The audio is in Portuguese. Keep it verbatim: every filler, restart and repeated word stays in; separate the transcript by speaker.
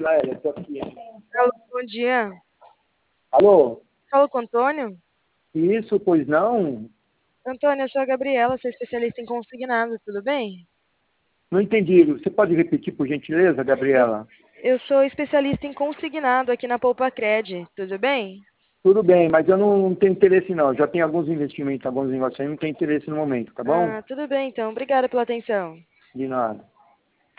Speaker 1: Natália, estou aqui.
Speaker 2: Alô, bom dia.
Speaker 1: Alô?
Speaker 2: Falo com o Antônio?
Speaker 1: Isso, pois não?
Speaker 2: Antônio, eu sou a Gabriela, sou especialista em consignado, tudo bem?
Speaker 1: Não entendi. Você pode repetir, por gentileza,
Speaker 2: Eu,
Speaker 1: Gabriela?
Speaker 2: eu sou especialista em consignado aqui na Poupa Cred, tudo bem?
Speaker 1: Tudo bem, mas eu não tenho interesse não. Já tenho alguns investimentos, alguns negócios aí, não tenho interesse no momento, tá bom?
Speaker 2: Ah, tudo bem então, obrigada pela atenção.
Speaker 1: De nada.